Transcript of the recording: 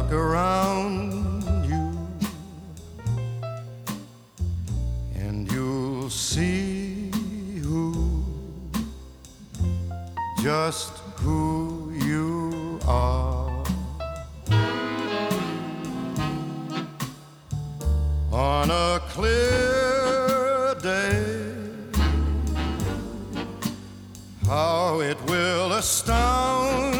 look around you, and you'll see just who you are. On a clear day, how it will astound